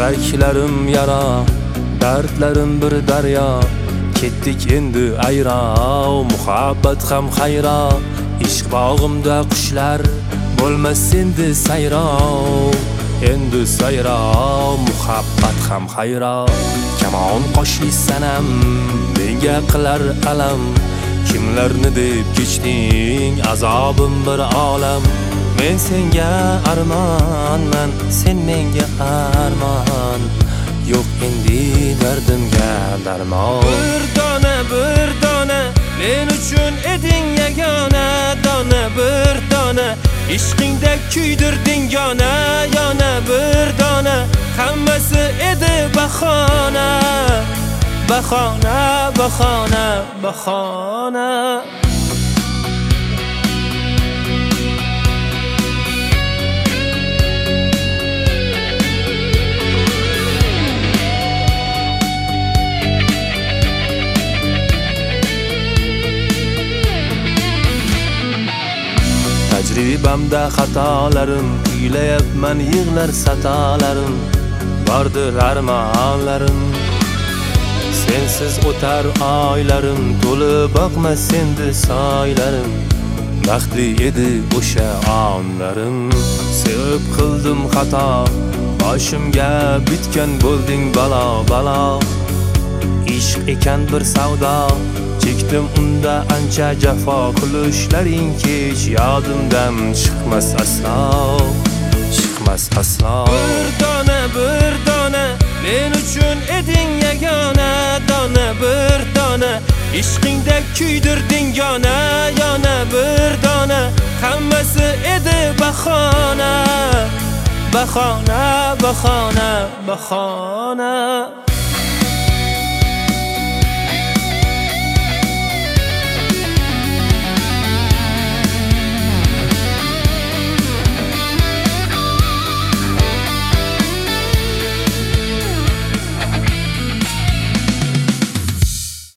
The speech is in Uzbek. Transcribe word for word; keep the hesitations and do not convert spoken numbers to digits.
Yuraklarim yara, dardlarim bir daryo. Ketdik endi ayro, muhabbat ham xayro. Ishq bog'imda qushlar bo'lmas endi sayro. Endi sayro, muhabbat ham xayro. Kamon qoshli sanam menga qilar alam. Kimlarni deb kechding, azobim bir olam. Men senga armonman, sen menga armon. Yo'q endi dardimga darmon. Bir dona bir dona men uchun eding yagona. Dona bir dona ishqingda kuydirding yona. Yana bir dona hammasi edi bahona. Bahona, bahona, bahona. Tajribamda xatolarim, kuylayapman yig'lar satolarim. Bordir armonlarim, sensiz o'tar oylarim. To'li boqma sendi soylarim, baxtli edi o'sha onlarim. Sevib qildim xato, boshimga bitgan bo'lding balo balo. Ishq ekan bir savdo, chekdim unda ancha jafo. Kulishlaring kech yodimdan chiqmas aslo, chiqmas aslo. Bir dona bir dona men uchun eding yagona. Dona bir dona ishqingda kuydirding yona. Yana bir dona hammasi edi bahona. Bahona, bahona, bahona.